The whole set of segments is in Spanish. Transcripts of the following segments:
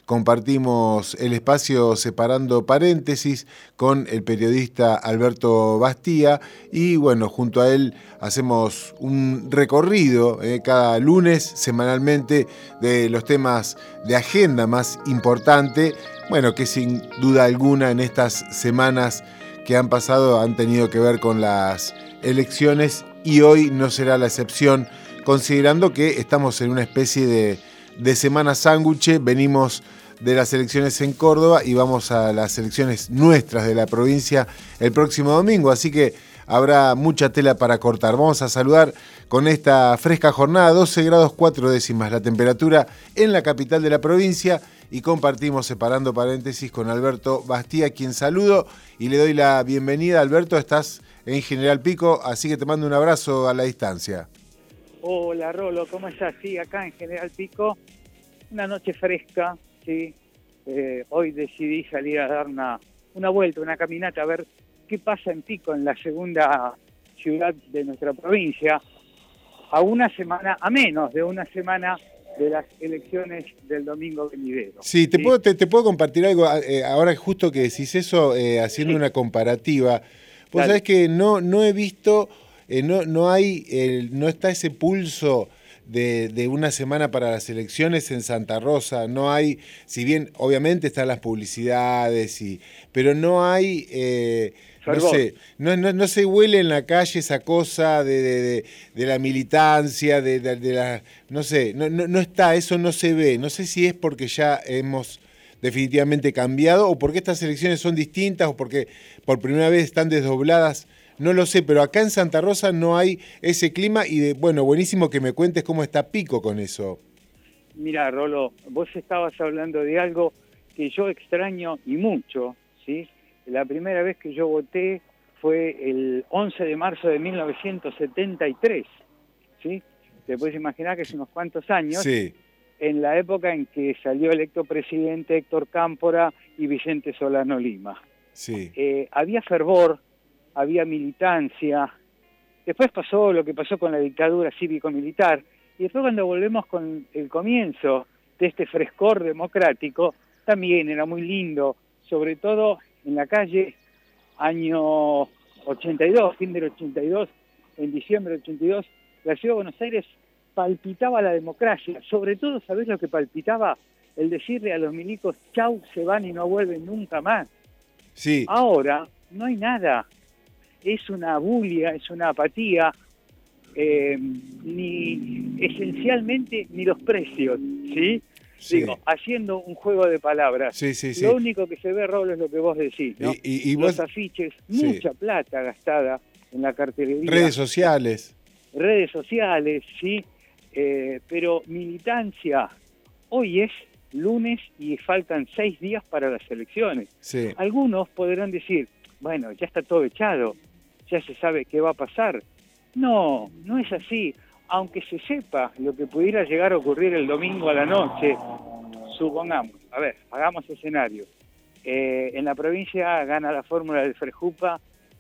compartimos el espacio Separando Paréntesis con el periodista Alberto Bastía y bueno, junto a él hacemos un recorrido cada lunes semanalmente de los temas de agenda más importante, bueno, que sin duda alguna en estas semanas que han pasado han tenido que ver con las elecciones y hoy no será la excepción, considerando que estamos en una especie de semana sándwich. Venimos de las elecciones en Córdoba y vamos a las elecciones nuestras de la provincia el próximo domingo, así que habrá mucha tela para cortar. Vamos a saludar con esta fresca jornada, 12 grados 4 décimas la temperatura en la capital de la provincia, y compartimos Separando Paréntesis con Alberto Bastía, quien saludo y le doy la bienvenida. Alberto, estás en General Pico, así que te mando un abrazo a la distancia. Hola Rolo, ¿cómo estás? Sí, acá en General Pico, una noche fresca, sí. Hoy decidí salir a dar una vuelta, una caminata, a ver qué pasa en Pico, en la segunda ciudad de nuestra provincia, a menos de una semana de las elecciones del domingo venidero. Sí, te puedo compartir algo, ahora justo que decís eso, haciendo una comparativa. Vos sabés que no he visto, no está ese pulso de una semana para las elecciones en Santa Rosa. No hay, si bien obviamente están las publicidades, pero no hay, no se huele en la calle esa cosa de la militancia, de la, no sé, no está, eso no se ve. No sé si es porque ya hemos definitivamente cambiado o porque estas elecciones son distintas o porque por primera vez están desdobladas. No lo sé, pero acá en Santa Rosa no hay ese clima y bueno, buenísimo que me cuentes cómo está Pico con eso. Mira, Rolo, vos estabas hablando de algo que yo extraño y mucho, ¿sí? La primera vez que yo voté fue el 11 de marzo de 1973, ¿sí? Te puedes imaginar que es unos cuantos años, sí, en la época en que salió electo presidente Héctor Cámpora y Vicente Solano Lima. Sí. Había fervor, había militancia. Después pasó lo que pasó con la dictadura cívico-militar, y después cuando volvemos con el comienzo de este frescor democrático, también era muy lindo, sobre todo en la calle, año 82, fin del 82, en diciembre del 82, la ciudad de Buenos Aires palpitaba la democracia. Sobre todo, ¿sabés lo que palpitaba? El decirle a los milicos, chau, se van y no vuelven nunca más. Sí. Ahora no hay nada. Es una bulia, es una apatía, esencialmente ni los precios, ¿sí? Sí. Digo, haciendo un juego de palabras. Sí. Lo único que se ve, Raúl, es lo que vos decís, ¿no? Y los vos... afiches, mucha plata gastada en la cartelería. Redes sociales, sí, pero militancia. Hoy es lunes y faltan 6 días para las elecciones. Sí. Algunos podrán decir, bueno, ya está todo echado, ya se sabe qué va a pasar. No es así. Aunque se sepa lo que pudiera llegar a ocurrir el domingo a la noche, supongamos, a ver, hagamos escenario. En la provincia gana la fórmula del Frejupa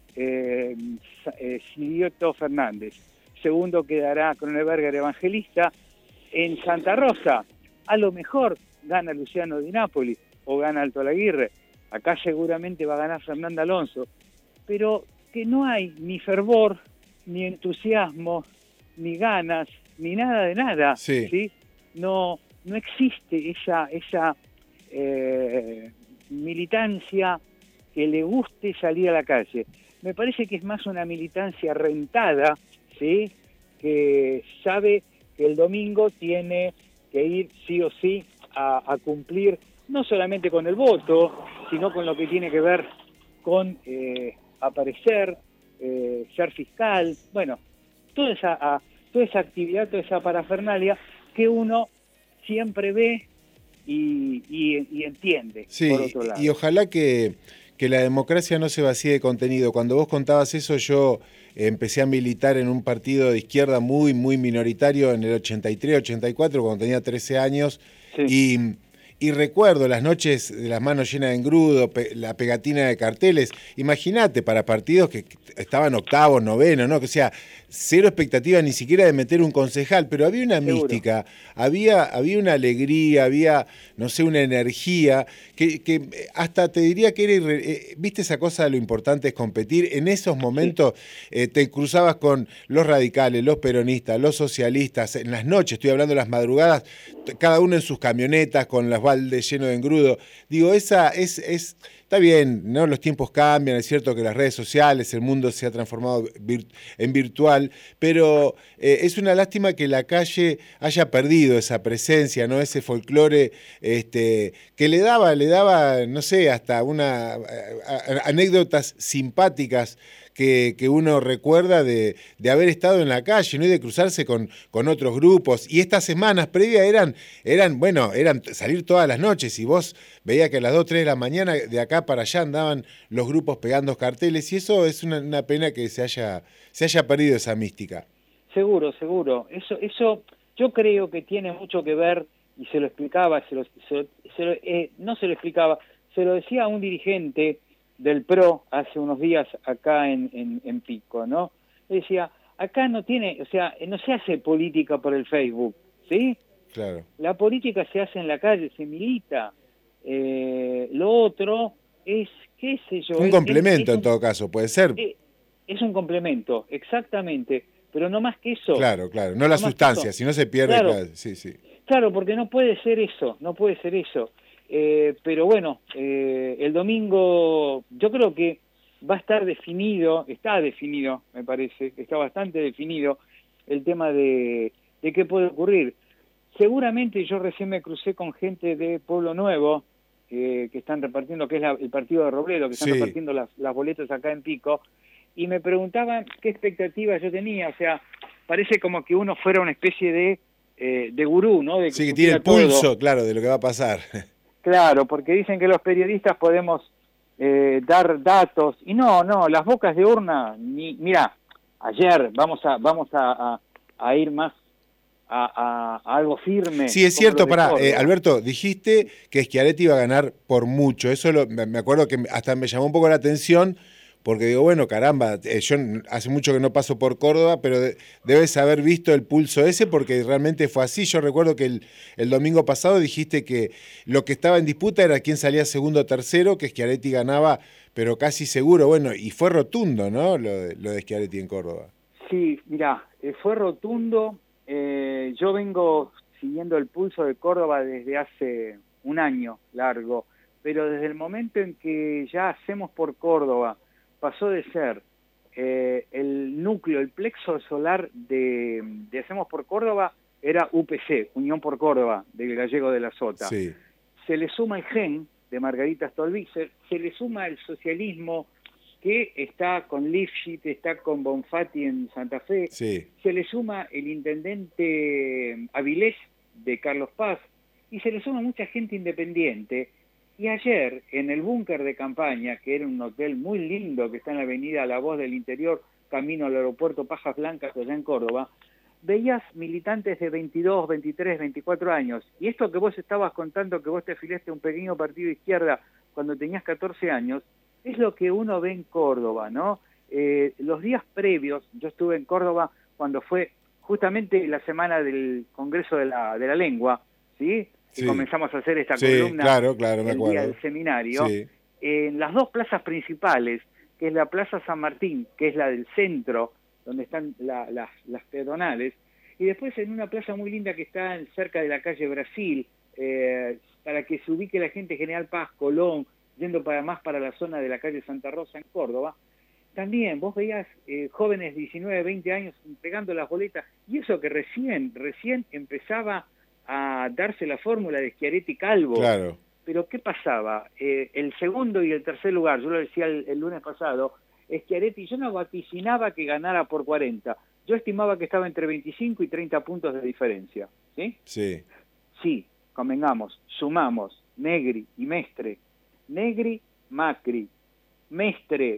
Silioto Fernández. Segundo quedará Cronenberger Evangelista. En Santa Rosa, a lo mejor gana Luciano Di Napoli o gana Alto Alaguirre. Acá seguramente va a ganar Fernando Alonso. Pero que no hay ni fervor, ni entusiasmo, ni ganas, ni nada de nada. Sí. No existe esa militancia que le guste salir a la calle. Me parece que es más una militancia rentada, ¿sí? Que sabe que el domingo tiene que ir sí o sí a cumplir no solamente con el voto, sino con lo que tiene que ver con aparecer, ser fiscal, bueno, toda esa actividad, toda esa parafernalia que uno siempre ve y entiende, sí, por otro lado. Y ojalá que la democracia no se vacíe de contenido. Cuando vos contabas eso, yo empecé a militar en un partido de izquierda muy, muy minoritario en el 83, 84, cuando tenía 13 años, sí. Y recuerdo las noches de las manos llenas de engrudo, la pegatina de carteles. Imagínate, para partidos que estaban octavos, novenos, ¿no? Que sea, cero expectativa ni siquiera de meter un concejal, pero había una Seguro. mística, había una alegría, había, no sé, una energía, que hasta te diría que era, viste esa cosa de lo importante es competir. En esos Sí, momentos te cruzabas con los radicales, los peronistas, los socialistas, en las noches, estoy hablando de las madrugadas, cada uno en sus camionetas con las baldes llenos de engrudo. Digo, esa está bien, ¿no? Los tiempos cambian, es cierto que las redes sociales, el mundo se ha transformado en virtual, pero es una lástima que la calle haya perdido esa presencia, ¿no? Ese folclore que le daba, no sé, hasta anécdotas simpáticas que uno recuerda de haber estado en la calle, ¿no? Y de cruzarse con otros grupos. Y estas semanas previas eran salir todas las noches, y vos veías que a las 2, 3 de la mañana de acá para allá andaban los grupos pegando carteles, y eso es una pena que se haya perdido esa mística. seguro, seguro. Eso yo creo que tiene mucho que ver, y se lo explicaba, no se lo explicaba, se lo decía a un dirigente del PRO hace unos días acá en Pico, ¿no? Le decía, acá no tiene, o sea, no se hace política por el Facebook, ¿sí? Claro. La política se hace en la calle, se milita. Lo otro es, qué sé yo, Un es complemento en un, todo caso, puede ser. es un complemento, exactamente, pero no más que eso, Claro, claro. No la no más que sustancia, eso. si no se pierde, Claro, claro. Sí, sí. claro, porque no puede ser eso, no puede ser eso. Pero bueno, el domingo yo creo que va a estar definido, está definido, me parece, está bastante definido el tema de qué puede ocurrir. Seguramente yo recién me crucé con gente de Pueblo Nuevo, que están repartiendo, que es el partido de Robledo, que están Sí. repartiendo las boletas acá en Pico, y me preguntaban qué expectativas yo tenía. O sea, parece como que uno fuera una especie de gurú, ¿no? De que Sí, que tiene supiera el todo. pulso, claro, de lo que va a pasar. Claro, porque dicen que los periodistas podemos dar datos, y no, las bocas de urna, mira, ayer a ir más a algo firme, Sí, es como lo cierto, de pará, Córdoba. Alberto, dijiste que Schiaretti iba a ganar por mucho. Eso me acuerdo que hasta me llamó un poco la atención, porque digo, bueno, caramba, yo hace mucho que no paso por Córdoba, pero debes haber visto el pulso ese, porque realmente fue así. Yo recuerdo que el domingo pasado dijiste que lo que estaba en disputa era quién salía segundo o tercero, que Schiaretti ganaba, pero casi seguro. Bueno, y fue rotundo, ¿no? Lo de Schiaretti en Córdoba. Sí, mira, fue rotundo. Yo vengo siguiendo el pulso de Córdoba desde hace un año largo, pero desde el momento en que ya Hacemos por Córdoba pasó de ser el núcleo, el plexo solar de Hacemos por Córdoba, era UPC, Unión por Córdoba, del Gallego de la Sota. Sí, Se le suma el GEN de Margarita Stolbizer, se le suma el socialismo que está con Lifshitz, está con Bonfatti en Santa Fe, sí. se le suma el intendente Avilés de Carlos Paz, y se le suma mucha gente independiente. Y ayer, en el búnker de campaña, que era un hotel muy lindo que está en la avenida La Voz del Interior, camino al aeropuerto Pajas Blancas, allá en Córdoba, veías militantes de 22, 23, 24 años. Y esto que vos estabas contando, que vos te afiliaste a un pequeño partido de izquierda cuando tenías 14 años, es lo que uno ve en Córdoba, ¿no? Los días previos, yo estuve en Córdoba cuando fue justamente la semana del Congreso de la Lengua, ¿sí? Que Sí, comenzamos a hacer esta sí, columna claro, me el día del acuerdo. seminario, Sí, en las dos plazas principales, que es la Plaza San Martín, que es la del centro, donde están las peatonales, y después en una plaza muy linda que está cerca de la calle Brasil, para que se ubique la gente, General Paz, Colón, yendo más para la zona de la calle Santa Rosa en Córdoba. También vos veías jóvenes de 19, 20 años pegando las boletas, y eso que recién empezaba a darse la fórmula de Schiaretti Calvo. claro. Pero ¿qué pasaba? El segundo y el tercer lugar, yo lo decía el lunes pasado, Schiaretti, yo no vaticinaba que ganara por 40, yo estimaba que estaba entre 25 y 30 puntos de diferencia, ¿sí? Sí, Sí, convengamos, sumamos Negri y Mestre, Negri, Macri, Mestre,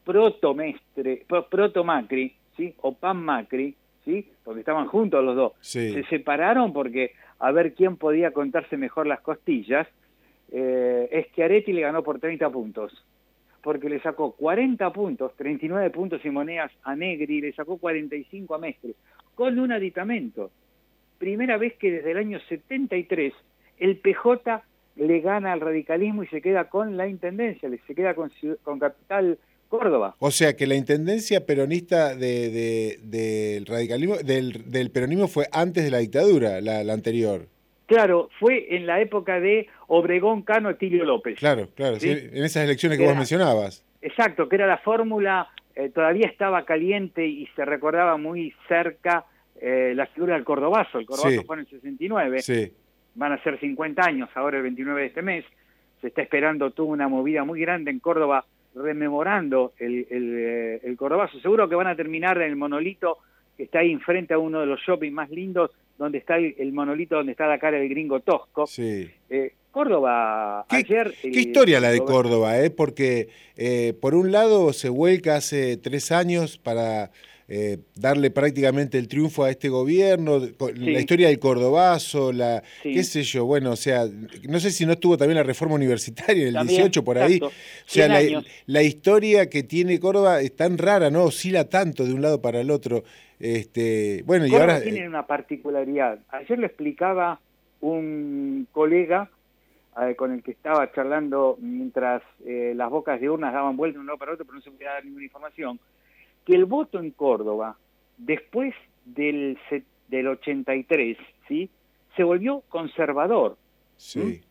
Proto Macri, ¿sí? O Pan Macri, ¿sí? Porque estaban juntos los dos. sí. Se separaron porque a ver quién podía contarse mejor las costillas, Schiaretti le ganó por 30 puntos, porque le sacó 40 puntos, 39 puntos y monedas a Negri, y le sacó 45 a Mestre, con un aditamento. Primera vez que desde el año 73 el PJ le gana al radicalismo y se queda con la intendencia, se queda con Capital Córdoba. O sea que la intendencia peronista del radicalismo, del peronismo fue antes de la dictadura, la anterior. Claro, fue en la época de Obregón, Cano, Atilio López. Claro, ¿Sí? en esas elecciones que vos mencionabas. Exacto, que era la fórmula, todavía estaba caliente y se recordaba muy cerca la figura del Cordobazo. El Cordobazo fue en el 69, van a ser 50 años ahora el 29 de este mes, se está esperando toda una movida muy grande en Córdoba rememorando el Cordobazo. Seguro que van a terminar en el monolito que está ahí enfrente a uno de los shopping más lindos, donde está el monolito donde está la cara del gringo Tosco. Sí. Córdoba, ayer... ¿Qué historia la de Córdoba? Porque por un lado se vuelca hace 3 años para darle prácticamente el triunfo a este gobierno, la historia del Cordobazo, qué sé yo, bueno, o sea, no sé si no estuvo también la reforma universitaria en el también, 18 por ahí. Exacto. O sea, la historia que tiene Córdoba es tan rara, ¿no? Oscila tanto de un lado para el otro. Bueno, Córdoba y ahora tiene una particularidad. Ayer lo explicaba un colega con el que estaba charlando mientras las bocas de urnas daban vuelta de un lado para otro, pero no se podía dar ninguna información, que el voto en Córdoba, después del 83, ¿sí?, se volvió conservador. Sí.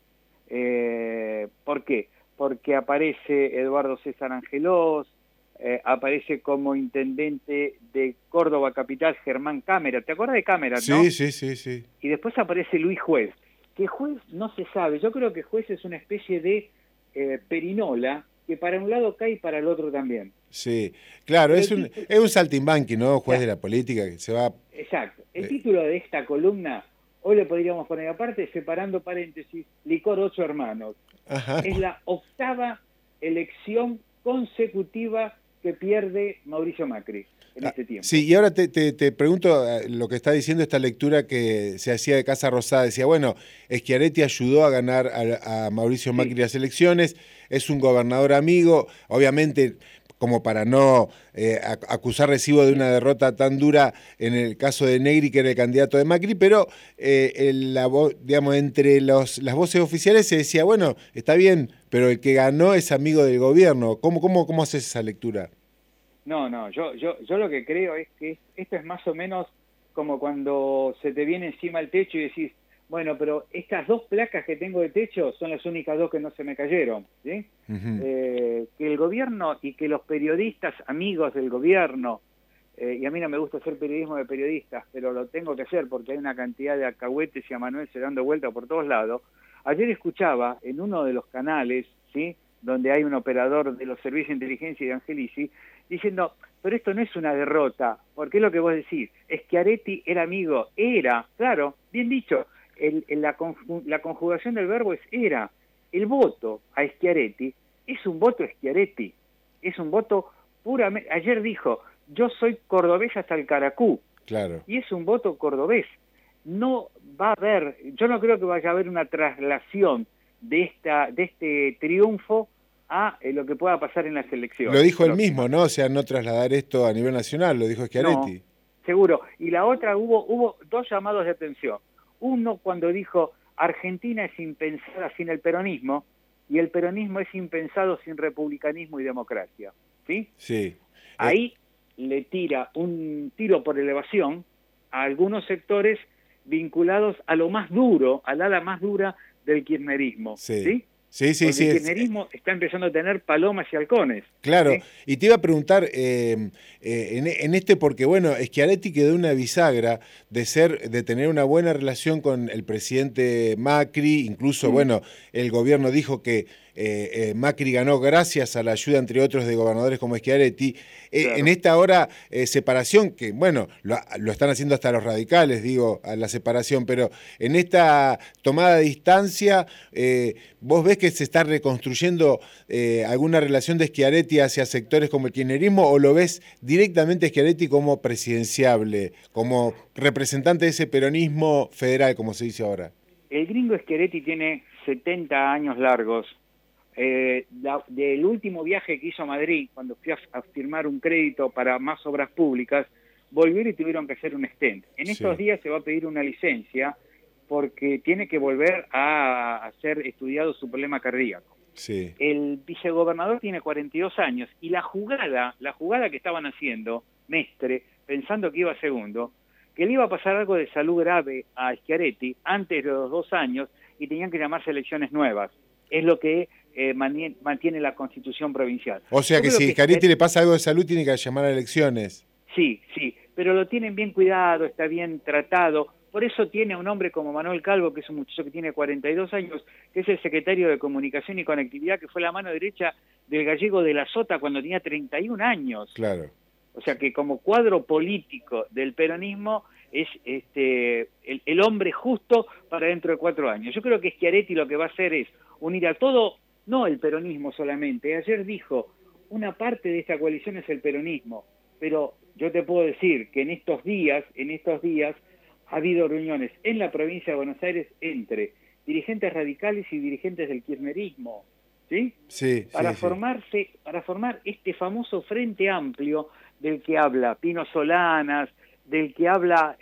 ¿Por qué? Porque aparece Eduardo César Angelós, aparece como intendente de Córdoba Capital Germán Cámara. ¿Te acuerdas de Cámara, no? Sí. Y después aparece Luis Juez. Que Juez no se sabe. Yo creo que Juez es una especie de perinola que para un lado cae y para el otro también. Sí, claro, es un saltimbanqui, ¿no? Juez de la política que se va... Exacto. El título de esta columna, hoy le podríamos poner aparte, separando paréntesis, Licor 8 hermanos. Ajá. Es la 8ª elección consecutiva que pierde Mauricio Macri en este tiempo. Sí, y ahora te pregunto lo que está diciendo esta lectura que se hacía de Casa Rosada. Decía, bueno, Schiaretti ayudó a ganar a Mauricio Macri las elecciones, es un gobernador amigo, obviamente como para no acusar recibo de una derrota tan dura en el caso de Negri, que era el candidato de Macri, pero digamos, entre las voces oficiales se decía, bueno, está bien, pero el que ganó es amigo del gobierno. ¿Cómo haces esa lectura? No, yo lo que creo es que esto es más o menos como cuando se te viene encima el techo y decís, bueno, pero estas 2 placas que tengo de techo son las únicas 2 que no se me cayeron, ¿sí? Que el gobierno y que los periodistas, amigos del gobierno, y a mí no me gusta hacer periodismo de periodistas, pero lo tengo que hacer porque hay una cantidad de alcahuetes y amanuenses dando vuelta por todos lados. Ayer escuchaba en uno de los canales, ¿sí?, donde hay un operador de los servicios de inteligencia de Angelici, diciendo, pero esto no es una derrota, porque es lo que vos decís, Schiaretti era amigo, claro, bien dicho, la conjugación del verbo es era. El voto a Schiaretti es un voto Schiaretti, es un voto puramente, ayer dijo, yo soy cordobés hasta el caracú, claro, y es un voto cordobés. No va a haber, yo no creo que vaya a haber una traslación de este triunfo a lo que pueda pasar en las elecciones. Lo dijo él mismo, ¿no? O sea, no trasladar esto a nivel nacional, lo dijo Schiaretti. No, seguro. Y la otra, hubo 2 llamados de atención. Uno cuando dijo, Argentina es impensada sin el peronismo, y el peronismo es impensado sin republicanismo y democracia. ¿Sí? Sí. Ahí le tira un tiro por elevación a algunos sectores vinculados a lo más duro, al ala más dura del kirchnerismo. Sí. Sí, el kirchnerismo está empezando a tener palomas y halcones. Claro, ¿sí? Y te iba a preguntar porque bueno, Schiaretti quedó una bisagra de tener una buena relación con el presidente Macri, incluso, bueno, el gobierno dijo que Macri ganó gracias a la ayuda, entre otros, de gobernadores como Schiaretti. Claro. En esta ahora separación, que bueno, lo están haciendo hasta los radicales, digo, a la separación, pero en esta tomada de distancia, ¿vos ves que se está reconstruyendo alguna relación de Schiaretti hacia sectores como el kirchnerismo, o lo ves directamente a Schiaretti como presidenciable, como representante de ese peronismo federal, como se dice ahora? El gringo Schiaretti tiene 70 años largos. Del último viaje que hizo a Madrid, cuando fui a firmar un crédito para más obras públicas, volvieron y tuvieron que hacer un stent. En estos días se va a pedir una licencia porque tiene que volver a hacer estudiado su problema cardíaco. Sí. El vicegobernador tiene 42 años y la jugada que estaban haciendo, Mestre, pensando que iba segundo, que le iba a pasar algo de salud grave a Schiaretti antes de los 2 años y tenían que llamarse elecciones nuevas. Es lo que mantiene la Constitución provincial. O sea que si a Schiaretti le pasa algo de salud, tiene que llamar a elecciones. Sí, pero lo tienen bien cuidado, está bien tratado. Por eso tiene un hombre como Manuel Calvo, que es un muchacho que tiene 42 años, que es el secretario de Comunicación y Conectividad, que fue la mano derecha del gallego de la Sota cuando tenía 31 años. Claro. O sea que como cuadro político del peronismo es el hombre justo para dentro de 4 años. Yo creo que Schiaretti lo que va a hacer es unir a todo, no el peronismo solamente. Ayer dijo, una parte de esta coalición es el peronismo, pero yo te puedo decir que en estos días ha habido reuniones en la provincia de Buenos Aires entre dirigentes radicales y dirigentes del kirchnerismo, ¿sí? Sí, para formar este famoso frente amplio del que habla Pino Solanas, del que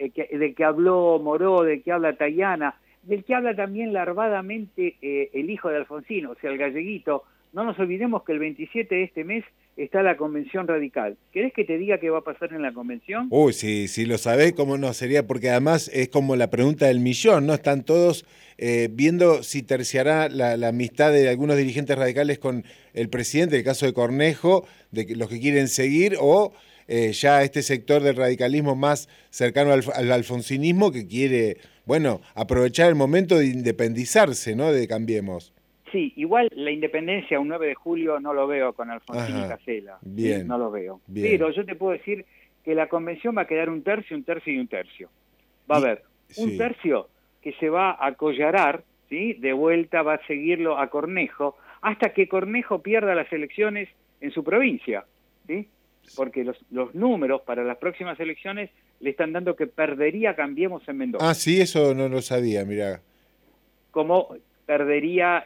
habló Moró, del que habla Tayana, del que habla también larvadamente el hijo de Alfonsín, o sea, el galleguito. No nos olvidemos que el 27 de este mes está la convención radical. ¿Querés que te diga qué va a pasar en la convención? Uy, si lo sabés, ¿cómo no sería? Porque además es como la pregunta del millón, ¿no? Están todos viendo si terciará la amistad de algunos dirigentes radicales con el presidente, el caso de Cornejo, de los que quieren seguir, o ya este sector del radicalismo más cercano al alfonsinismo que quiere, bueno, aprovechar el momento de independizarse, ¿no? De Cambiemos. Sí, igual la independencia un 9 de julio no lo veo con Alfonsín y Casella. Bien. ¿Sí? No lo veo. Bien. Pero yo te puedo decir que la convención va a quedar un tercio y un tercio. Va a haber un tercio que se va a collarar, ¿sí? De vuelta va a seguirlo a Cornejo, hasta que Cornejo pierda las elecciones en su provincia, ¿sí? Porque los números para las próximas elecciones le están dando que perdería Cambiemos en Mendoza. Ah, sí, eso no lo sabía, mirá. Como perdería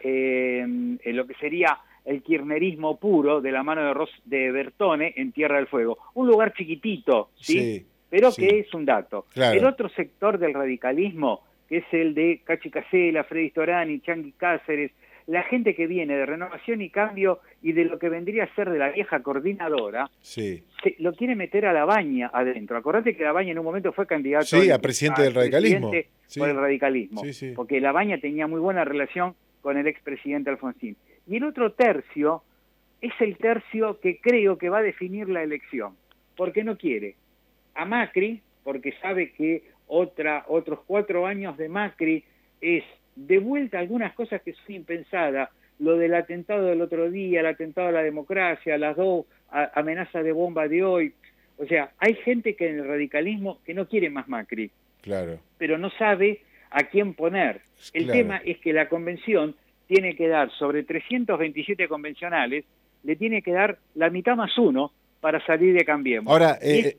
lo que sería el kirchnerismo puro de la mano de Bertone en Tierra del Fuego. Un lugar chiquitito, ¿sí? Pero que es un dato. Claro. El otro sector del radicalismo, que es el de Cachi Casella, Freddy Storani, Chanqui Cáceres, la gente que viene de Renovación y Cambio y de lo que vendría a ser de la vieja coordinadora, lo quiere meter a Labaña adentro. Acordate que Labaña en un momento fue candidato a presidente del radicalismo. Por el radicalismo, porque Labaña tenía muy buena relación con el expresidente Alfonsín. Y el otro tercio es el tercio que creo que va a definir la elección, porque no quiere a Macri, porque sabe que otros 4 años de Macri es de vuelta algunas cosas que son impensadas, lo del atentado del otro día, el atentado a la democracia, las 2 amenazas de bomba de hoy. O sea, hay gente que en el radicalismo que no quiere más Macri, pero no sabe a quién poner. El tema es que la convención tiene que dar, sobre 327 convencionales, le tiene que dar la mitad más 1 para salir de Cambiemos. Ahora,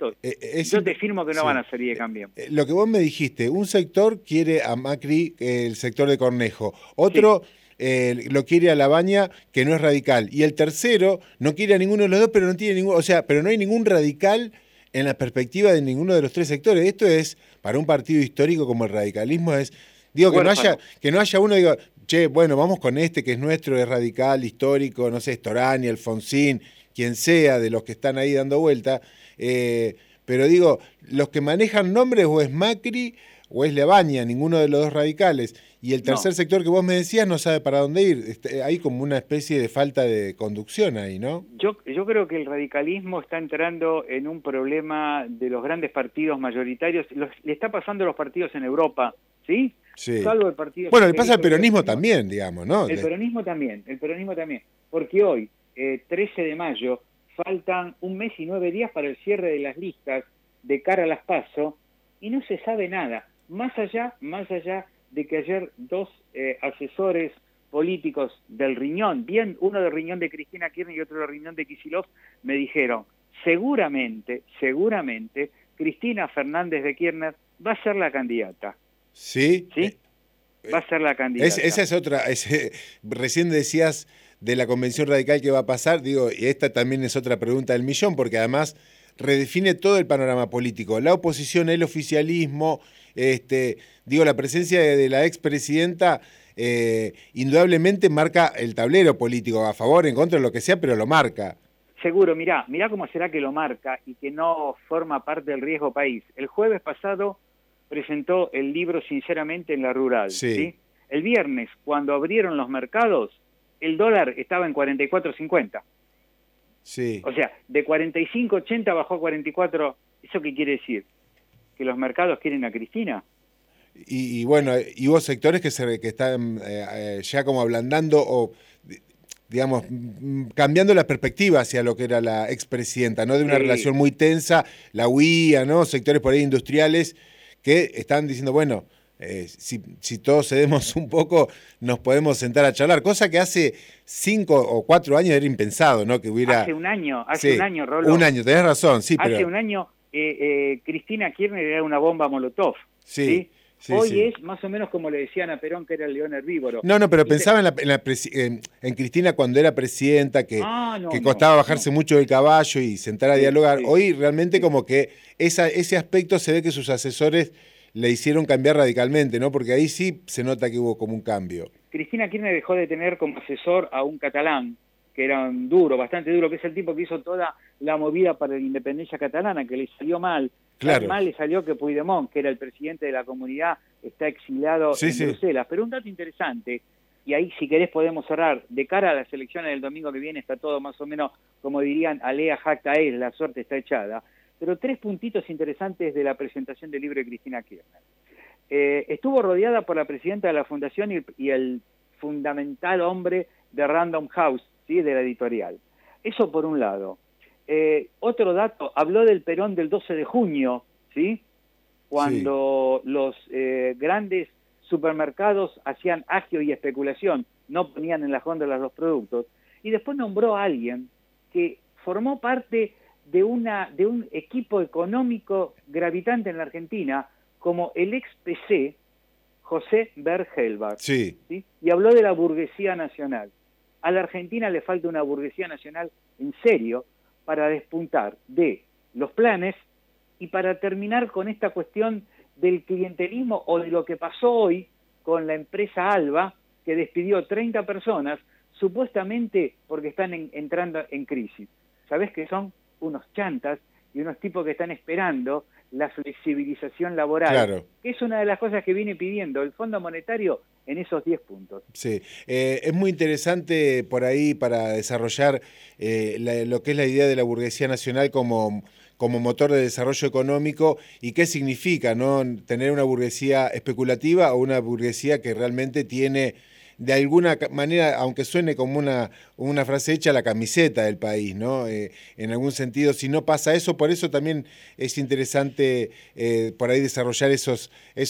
yo te firmo que no van a salir de Cambiemos. Lo que vos me dijiste, un sector quiere a Macri, el sector de Cornejo, otro lo quiere a Labaña, que no es radical, y el tercero no quiere a ninguno de los dos, pero no tiene ningún, pero no hay ningún radical en la perspectiva de ninguno de los 3 sectores. Esto es, para un partido histórico como el radicalismo, que no haya uno diga, che, bueno, vamos con este que es nuestro, es radical, histórico, no sé, Storani, Alfonsín, quien sea de los que están ahí dando vuelta, pero digo, los que manejan nombres o es Macri o es Labaña, ninguno de los dos radicales, y el tercer sector que vos me decías no sabe para dónde ir. Hay como una especie de falta de conducción ahí, ¿no? Yo creo que el radicalismo está entrando en un problema de los grandes partidos mayoritarios, le está pasando a los partidos en Europa, ¿sí? Salvo el partido... Bueno, le pasa al peronismo también, digamos, ¿no? El peronismo también, porque hoy, 13 de mayo, faltan 1 mes y 9 días para el cierre de las listas de cara a las PASO, y no se sabe nada, más allá de que ayer 2 asesores políticos del Riñón, bien uno del Riñón de Cristina Kirchner y otro del Riñón de Kicillof, me dijeron, seguramente, Cristina Fernández de Kirchner va a ser la candidata. ¿Sí? ¿Sí? Va a ser la candidata. Esa es otra, recién decías de la convención radical que va a pasar, digo, y esta también es otra pregunta del millón, porque además redefine todo el panorama político, la oposición, el oficialismo, digo, la presencia de la expresidenta indudablemente marca el tablero político, a favor, en contra, lo que sea, pero lo marca. Seguro, mirá cómo será que lo marca y que no forma parte del riesgo país. El jueves pasado presentó el libro Sinceramente en la Rural. Sí. ¿Sí? El viernes, cuando abrieron los mercados, el dólar estaba en 44.50. Sí. O sea, de 45.80 bajó a 44. ¿Eso qué quiere decir? ¿Que los mercados quieren a Cristina? Y bueno, y hubo sectores que están ya como ablandando o, digamos, cambiando la perspectiva hacia lo que era la expresidenta, ¿no? De una relación muy tensa, la huía, ¿no? Sectores por ahí industriales que están diciendo, bueno, si todos cedemos un poco, nos podemos sentar a charlar, cosa que hace 5 o 4 años era impensado, ¿no? Que hubiera... Hace un año, Rolo. Un año, tenés razón, sí, hace un año Cristina Kirchner era una bomba molotov, ¿sí? ¿sí? Sí, hoy sí. Es más o menos como le decían a Perón, que era el león herbívoro. No, pero pensaba en Cristina cuando era presidenta, que costaba bajarse mucho del caballo y sentar a dialogar. Sí. Hoy realmente como que ese aspecto se ve que sus asesores le hicieron cambiar radicalmente, ¿no? Porque ahí sí se nota que hubo como un cambio. Cristina Kirchner dejó de tener como asesor a un catalán, que era un duro, bastante duro, que es el tipo que hizo toda la movida para la independencia catalana, que le salió mal. Claro. Mal le salió que Puigdemont, que era el presidente de la comunidad, está exiliado en Bruselas. Pero un dato interesante, y ahí si querés podemos cerrar, de cara a las elecciones del domingo que viene está todo más o menos, como dirían, alea jacta es, la suerte está echada. Pero 3 puntitos interesantes de la presentación del libro de Cristina Kirchner. Estuvo rodeada por la presidenta de la fundación y el fundamental hombre de Random House, ¿sí? De la editorial. Eso por un lado. Otro dato, habló del Perón del 12 de junio, ¿sí? Cuando los grandes supermercados hacían agio y especulación, no ponían en las góndolas los productos, y después nombró a alguien que formó parte de un equipo económico gravitante en la Argentina, como el ex PC, José Bergelbach, ¿sí? Y habló de la burguesía nacional. A la Argentina le falta una burguesía nacional en serio para despuntar de los planes y para terminar con esta cuestión del clientelismo o de lo que pasó hoy con la empresa Alba, que despidió 30 personas, supuestamente porque están entrando en crisis. ¿Sabés que son unos chantas y unos tipos que están esperando la flexibilización laboral? Claro. Que es una de las cosas que viene pidiendo el Fondo Monetario en esos 10 puntos. Sí, es muy interesante por ahí para desarrollar lo que es la idea de la burguesía nacional como motor de desarrollo económico y qué significa, ¿no? Tener una burguesía especulativa o una burguesía que realmente tiene, de alguna manera, aunque suene como una frase hecha, la camiseta del país, ¿no? En algún sentido, si no pasa eso, por eso también es interesante por ahí desarrollar esos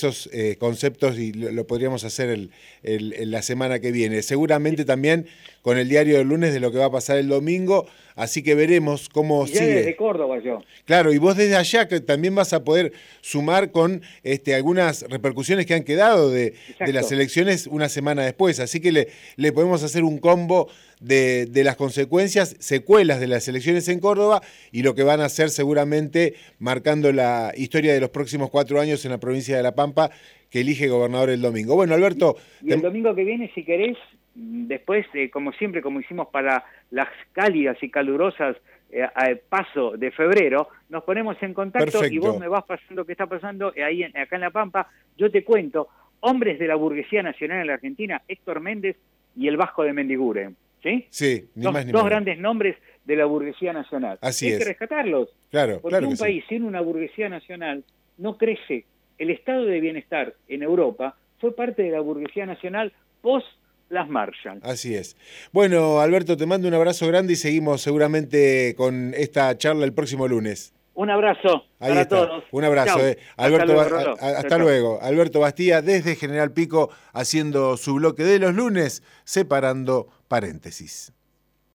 conceptos y lo podríamos hacer la semana que viene. Seguramente también con el diario del lunes de lo que va a pasar el domingo, así que veremos cómo sigue. Ya desde Córdoba yo. Claro, y vos desde allá que también vas a poder sumar con algunas repercusiones que han quedado de las elecciones una semana después, así que le podemos hacer un combo de las consecuencias, secuelas de las elecciones en Córdoba y lo que van a hacer seguramente marcando la historia de los próximos 4 años en la provincia de La Pampa, que elige gobernador el domingo. Bueno, Alberto... Y el domingo que viene, si querés, después, como siempre, como hicimos para las cálidas y calurosas al paso de febrero, nos ponemos en contacto. Perfecto. Y vos me vas pasando qué está pasando ahí acá en La Pampa. Yo te cuento, hombres de la burguesía nacional en la Argentina, Héctor Méndez y el Vasco de Mendiguren. ¿Sí? Sí, ni más ni dos menos. Grandes nombres de la burguesía nacional. Así Hay que rescatarlos. Claro, porque claro un país sin una burguesía nacional no crece. El estado de bienestar en Europa fue parte de la burguesía nacional post las Marshall. Así es. Bueno, Alberto, te mando un abrazo grande y seguimos seguramente con esta charla el próximo lunes. Un abrazo Ahí para está. todos. Un abrazo. Chau. Alberto, Hasta luego, Rolo. hasta Chau, chau. luego. Alberto Bastía desde General Pico haciendo su bloque de los lunes, separando paréntesis.